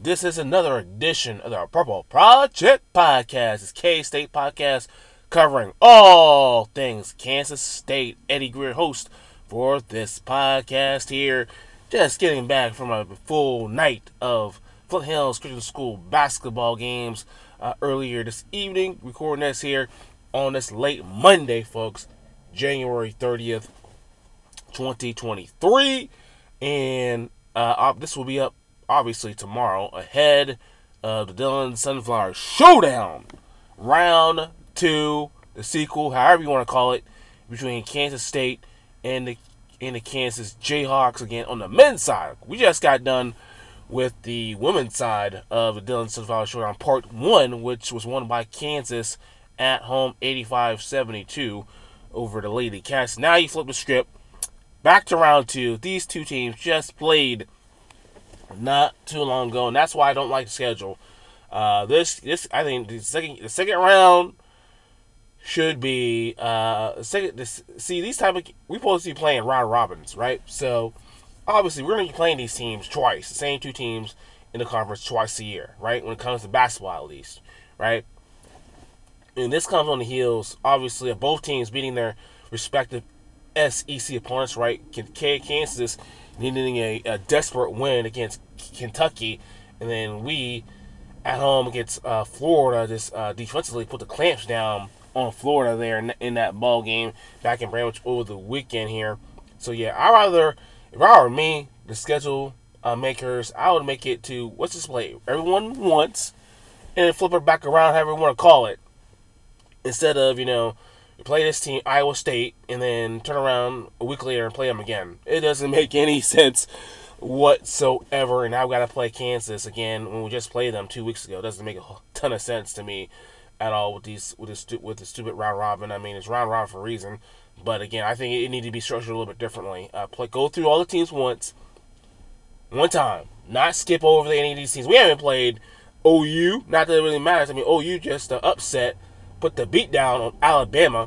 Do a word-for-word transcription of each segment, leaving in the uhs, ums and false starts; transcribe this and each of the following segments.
This is another edition of the Purple Project Podcast. It's K-State Podcast covering all things Kansas State. Eddie Greer, host for this podcast here. Just getting back from a full night of Flint Hills Christian School basketball games uh, earlier this evening. Recording this here on this late Monday, folks, January thirtieth, twenty twenty-three. And uh, this will be up obviously tomorrow ahead of the Dillon Sunflower Showdown round two, the sequel, however you want to call it, between Kansas State and the and the Kansas Jayhawks again on the men's side. We just got done with the women's side of the Dillon Sunflower Showdown part one, which was won by Kansas at home eighty-five seventy-two over the Lady Cats. Now you flip the script back to round two. These two teams just played not too long ago, and that's why I don't like the schedule. Uh, this, this, I think the second, the second round should be uh, second. This, see, these type of we supposed to be playing round robins, right? So obviously we're gonna be playing these teams twice, the same two teams in the conference twice a year, right? When it comes to basketball, at least, right? And this comes on the heels, obviously, of both teams beating their respective S E C opponents, right? Kansas needing a, a desperate win against Kentucky, and then we at home against uh, Florida just uh, defensively put the clamps down on Florida there in, in that ball game back in Branch over the weekend here. So yeah, I rather if I were me, the schedule uh, makers, I would make it to let's just play everyone once and then flip it back around, however you want to call it, instead of you know. Play this team, Iowa State, and then turn around a week later and play them again. It doesn't make any sense whatsoever. And now I've got to play Kansas again when we just played them two weeks ago. It doesn't make a ton of sense to me at all with these with this with the stupid round robin. I mean, it's round robin for a reason, but again, I think it needs to be structured a little bit differently. Uh, play, go through all the teams once, one time, not skip over the, any of these teams. We haven't played O U. Not that it really matters. I mean, O U just uh, upset. Put the beat down on Alabama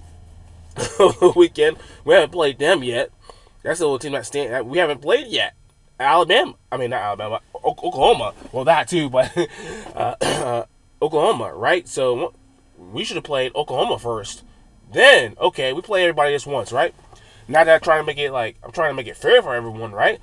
over the weekend. We haven't played them yet. That's the little team that stand that we haven't played yet. Alabama. I mean, not Alabama. O- Oklahoma. Well, that too, but uh, uh, Oklahoma, right? So we should have played Oklahoma first. Then, okay, we play everybody just once, right? Not that I'm trying to make it like I'm trying to make it fair for everyone, right?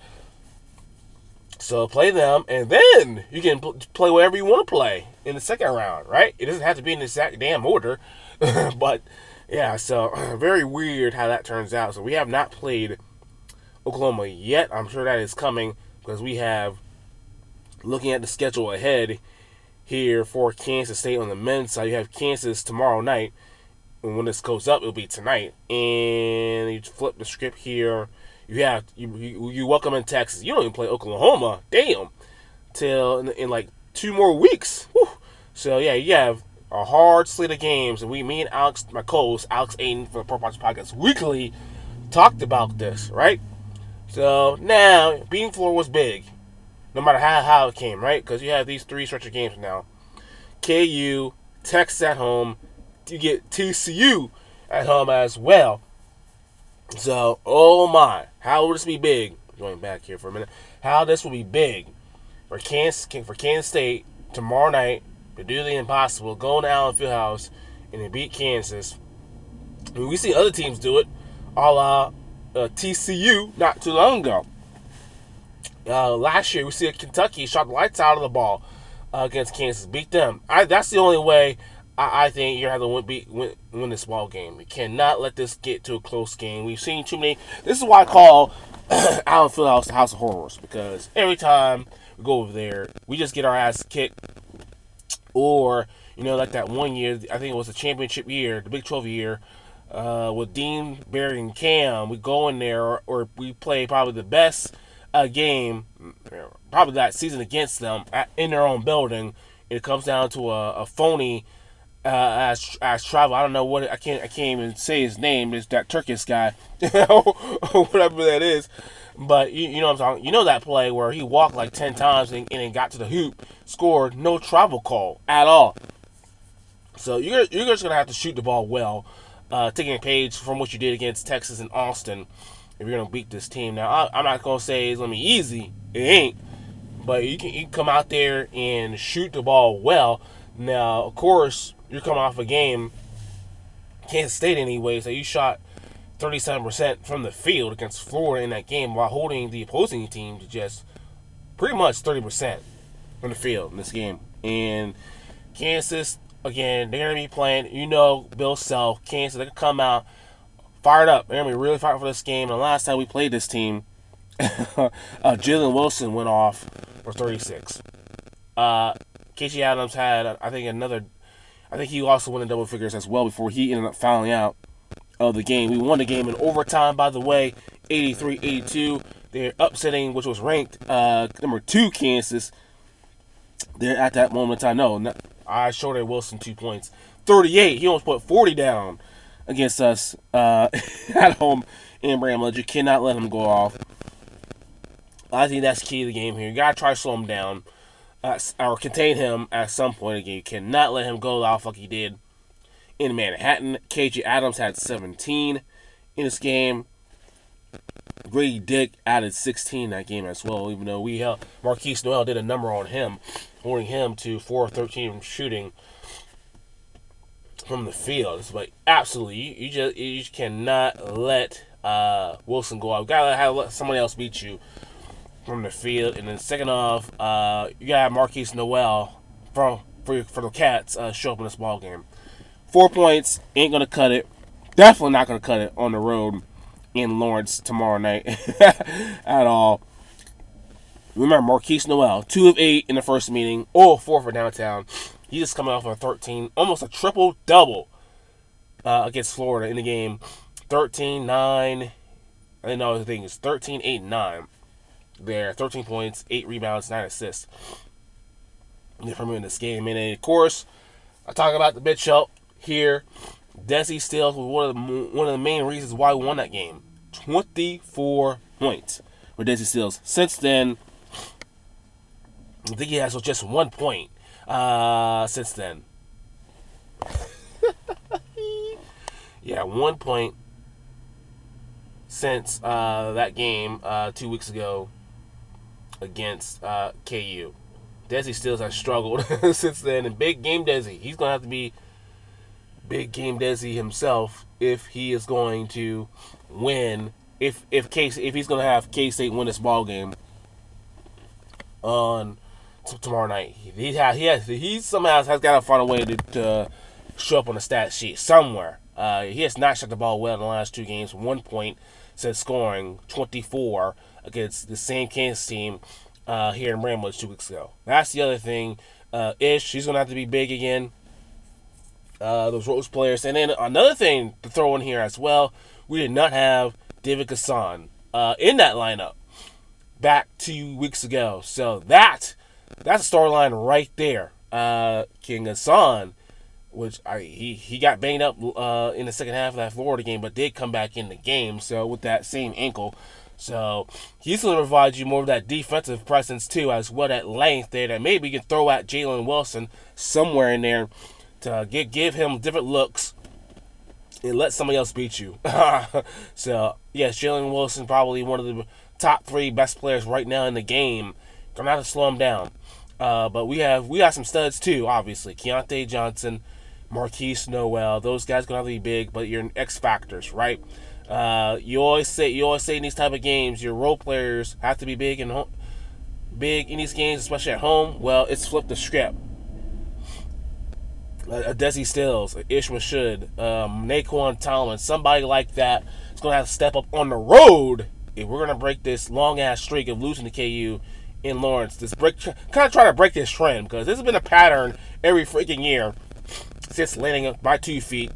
So play them, and then you can pl- play whatever you want to play in the second round, right? It doesn't have to be in the exact damn order, but yeah. So very weird how that turns out. So we have not played Oklahoma yet. I'm sure that is coming because we have looking at the schedule ahead here for Kansas State on the men's side. You have Kansas tomorrow night, and when this goes up, it'll be tonight. And you flip the script here. You have you, you you welcome in Texas. You don't even play Oklahoma, damn, till in, in like two more weeks. Whew. So yeah, you have a hard slate of games, and we, me and Alex, my co-host Alex Aiden from the Purple Project Podcast Weekly, talked about this, right? So now beating Florida was big, no matter how how it came, right? Because you have these three stretch of games now: K U, Texas at home, you get T C U at home as well. So, oh my, how will this be big? Going back here for a minute, how this will be big for Kansas for Kansas State tomorrow night to do the impossible, go to Allen Fieldhouse and then beat Kansas. I mean, we see other teams do it, a la uh, T C U not too long ago. Uh, last year, we see Kentucky shot the lights out of the ball uh, against Kansas, beat them. I, that's the only way. I think you're going to have to win, beat, win, win this ball game. We cannot let this get to a close game. We've seen too many. This is why I call Allen Fieldhouse the House of Horrors, because every time we go over there, we just get our ass kicked. Or, you know, like that one year, I think it was the championship year, the Big twelve year, uh, with Dean, Barry, and Cam. We go in there, or, or we play probably the best uh, game, probably that season against them at, in their own building. It comes down to a, a phony. Uh, as as travel, I don't know what I can't I can't even say his name. It's that Turkish guy, or whatever that is. But you, you know what I'm talking. You know that play where he walked like ten times and, and then got to the hoop, scored, no travel call at all. So you're you're just gonna have to shoot the ball well, uh, taking a page from what you did against Texas and Austin if you're gonna beat this team. Now I, I'm not gonna say it's gonna be easy. It ain't. but you can, you can come out there and shoot the ball well. Now, of course, you're coming off a game, Kansas State anyway, so you shot thirty-seven percent from the field against Florida in that game while holding the opposing team to just pretty much thirty percent from the field in this game. And Kansas, again, they're going to be playing, you know, Bill Self, Kansas, they can come out fired up. They're going to be really fired for this game. And the last time we played this team, uh, Jalen Wilson went off for thirty-six. Uh, Casey Adams had, I think, another, I think he also went in double figures as well before he ended up fouling out of the game. We won the game in overtime, by the way, eighty-three eighty-two. They're upsetting, which was ranked uh, number two Kansas. They're at that moment in time. No, I showed Wilson two points. thirty-eight. He almost put forty down against us uh, at home in Bramlage. You cannot let him go off. I think that's key to the game here. You got to try to slow him down uh, or contain him at some point again. You cannot let him go off like he did in Manhattan. K J Adams had seventeen in this game. Grady Dick added sixteen in that game as well, even though we held, Marquise Noel did a number on him, holding him to four of thirteen shooting from the field. But absolutely, you, you just you just cannot let uh, Wilson go out. You gotta have let somebody else beat you from the field. And then second off, uh, you gotta have Marquise Noel from for for the Cats uh, show up in this ball game. Four points ain't gonna cut it. Definitely not gonna cut it on the road in Lawrence tomorrow night at all. Remember, Marquise Noel, two of eight in the first meeting, oh four for downtown. He's just coming off of a thirteen, almost a triple double uh, against Florida in the game. thirteen nine. I didn't know the thing is thirteen eight nine. There, thirteen points, eight rebounds, nine assists. From in this game, and then, of course, I talk about the bitch help here. Desi Stills was one of the one of the main reasons why we won that game. twenty-four points for Desi Stills. Since then, I think he has just one point. Uh, since then, yeah, one point since uh, that game uh, two weeks ago against uh, K U. Desi Stills has struggled since then, and big game Desi. He's gonna have to be big game Desi himself if he is going to win. If if K if he's gonna have K-State win this ball game on t- tomorrow night, he has he has he somehow has got to find a way to, to show up on the stat sheet somewhere. Uh, he has not shot the ball well in the last two games. One point since scoring twenty-four against the same Kansas team uh, here in Bramlage two weeks ago. That's the other thing. Uh, Ish, she's gonna have to be big again. Uh, those Rose players. And then another thing to throw in here as well, we did not have David Kassan uh, in that lineup back two weeks ago. So that that's a storyline right there. Uh, King Kassan, which I, he, he got banged up uh, in the second half of that Florida game, but did come back in the game. So with that same ankle. So he's going to provide you more of that defensive presence too, as well at length there that maybe you can throw at Jalen Wilson somewhere in there to give, give him different looks and let somebody else beat you. So, yes, Jalen Wilson probably one of the top three best players right now in the game. Gonna have to slow him down. Uh, but we have we got some studs too, obviously. Keontae Johnson, Marquise Noel, those guys gonna have to be big, but you're X factors, right? Uh, you always say you always say in these type of games, your role players have to be big and home, big in these games, especially at home. Well, it's flipped the script. A Desi Stills, a Ish Mashud, um, Naquan Tomlin, somebody like that is going to have to step up on the road if we're going to break this long-ass streak of losing to K U in Lawrence. This break, kind of try to break this trend, because this has been a pattern every freaking year since landing by two feet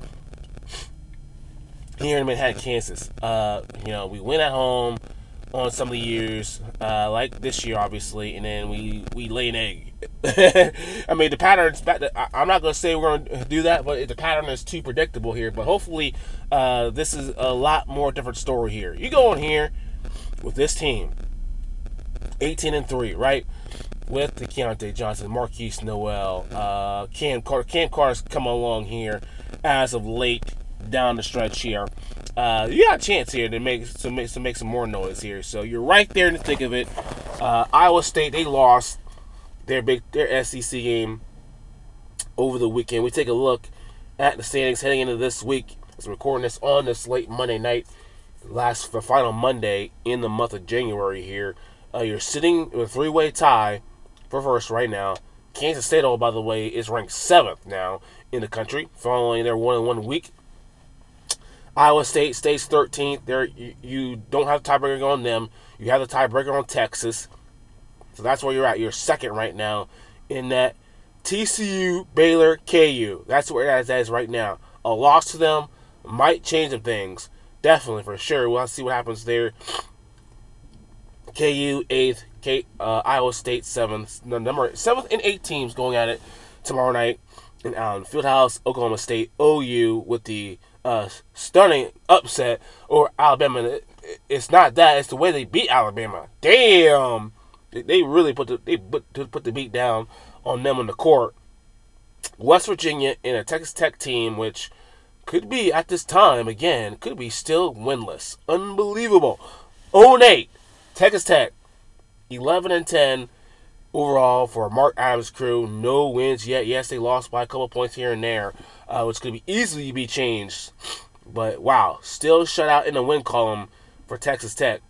here in Manhattan, Kansas. Uh, you know, we win at home on some of the years, uh, like this year, obviously, and then we, we lay an egg. I mean, the pattern's back. I'm not going to say we're going to do that, but the pattern is too predictable here. But hopefully, uh, this is a lot more different story here. You go in here with this team, eighteen and three, right? With the Keontae Johnson, Marquise Noel, uh, Cam Carter. Cam Carter's come along here as of late down the stretch here. Uh, you got a chance here to make to make to make some more noise here. So you're right there in the thick of it. Uh, Iowa State, they lost their big their S E C game over the weekend. We take a look at the standings heading into this week. As we're recording this on this late Monday night, last the final Monday in the month of January here. Uh, you're sitting with a three-way tie for first right now. Kansas State, oh, by the way, is ranked seventh now in the country, following their one in one week. Iowa State stays thirteenth. There, you, you don't have a tiebreaker on them. You have the tiebreaker on Texas. So that's where you're at. You're second right now in that T C U, Baylor, K U. That's where that is right now. A loss to them might change some things. Definitely, for sure. We'll see what happens there. K U eighth, K, uh, Iowa State seventh. The number seventh and eighth teams going at it tomorrow night in Allen Fieldhouse. Oklahoma State, O U with the uh, stunning upset over Alabama. It, it's not that; it's the way they beat Alabama. Damn, they, they really put the they put, put the beat down on them on the court. West Virginia in a Texas Tech team, which could be at this time again, could be still winless. Unbelievable. oh and eight. Texas Tech, eleven and ten overall for Mark Adams' crew. No wins yet. Yes, they lost by a couple points here and there, uh, which could be easily be changed. But wow, still shut out in the win column for Texas Tech.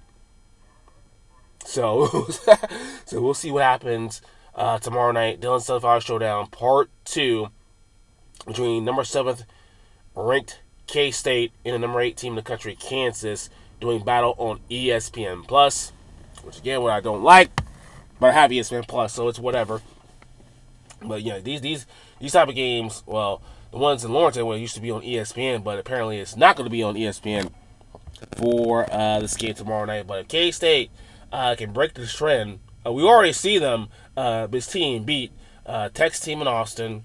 So, so we'll see what happens uh, tomorrow night. Dylan Sunflower Showdown Part Two between number seventh ranked K-State and the number eight team in the country, Kansas, doing battle on E S P N Plus, which again, what I don't like, but I have E S P N Plus, so it's whatever. But yeah, these these these type of games, well, the ones in Lawrence anyway used to be on E S P N, but apparently it's not going to be on E S P N for uh, this game tomorrow night. But if K-State uh, can break this trend, uh, we already see them. Uh, this team beat uh, Tech's team in Austin,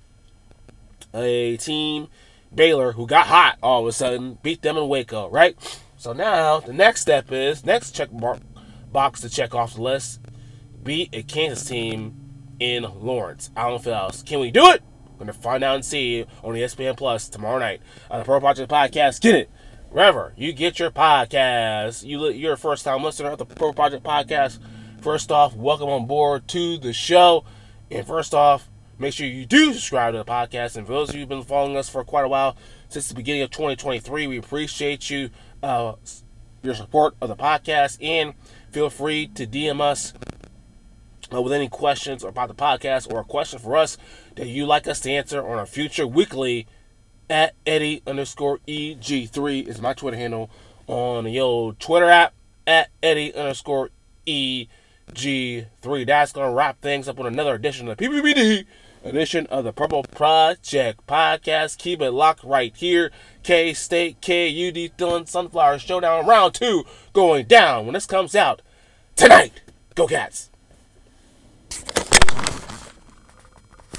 a team Baylor who got hot all of a sudden, beat them in Waco, right? So now, the next step is, next check mark box to check off the list, beat a Kansas team in Lawrence, Allen Fieldhouse. Can we do it? We're going to find out and see on E S P N Plus tomorrow night on the Pro Project Podcast. Get it wherever you get your podcast. You, you're a first-time listener of the Pro Project Podcast. First off, welcome on board to the show. And first off, make sure you do subscribe to the podcast. And for those of you who've been following us for quite a while, since the beginning of twenty twenty-three, we appreciate you. Uh, your support of the podcast, and feel free to D M us uh, with any questions about the podcast or a question for us that you'd like us to answer on a future weekly at Eddie underscore E G three is my Twitter handle on the old Twitter app at Eddie underscore E G three. That's going to wrap things up with another edition of the P P B D edition of the Purple Project Podcast. Keep it locked right here. K-State, K U D, Dylan Sunflower Showdown round two going down when this comes out tonight. Go Cats!